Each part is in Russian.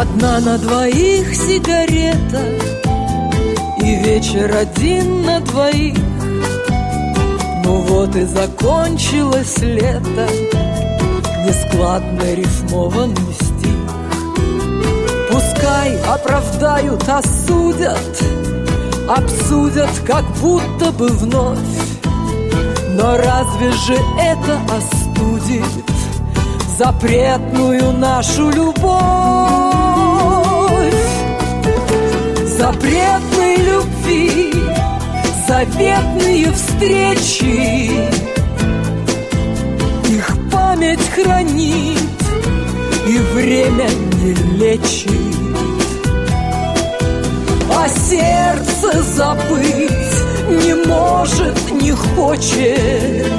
Одна на двоих сигарета, и вечер один на двоих. Ну вот и закончилось лето, нескладно рифмованный стих. Пускай оправдают, осудят, обсудят, как будто бы вновь. Но разве же это остудит запретную нашу любовь? Запретной любви заветные встречи, их память хранит и время не лечит. А сердце забыть не может, не хочет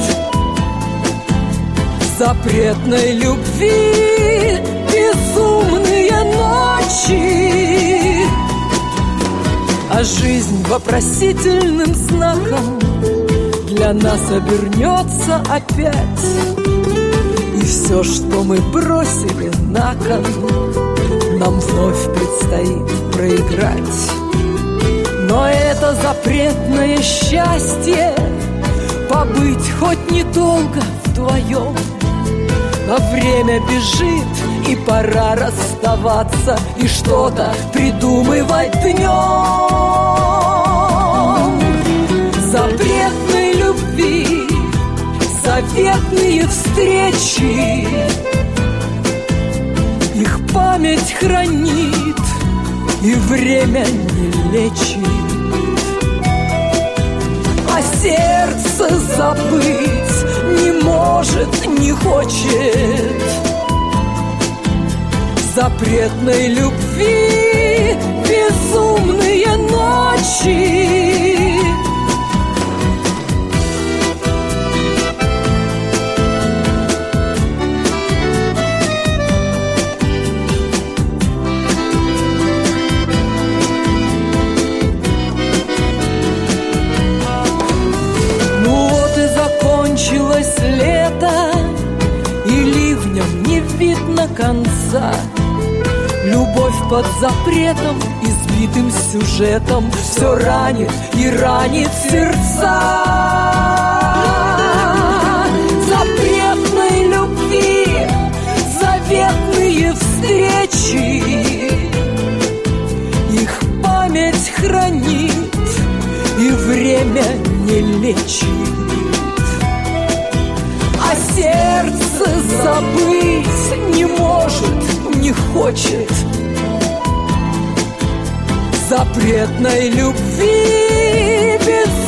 запретной любви безумные ночи. А жизнь вопросительным знаком для нас обернется опять. И все, что мы бросили на кон, нам вновь предстоит проиграть. Но это запретное счастье побыть хоть недолго вдвоем. Но время бежит, и пора расставаться и что-то придумывать днем. Запретной любви заветные встречи, их память хранит и время не лечит. А сердце забыть не может, не хочет запретной любви безумные ночи. Кончилось лето, и ливнем не видно конца. Любовь под запретом, избитым сюжетом, все ранит и ранит сердца. Запретной любви заветные встречи, их память хранит и время не лечит. А сердце забыть не может, не хочет запретной любви без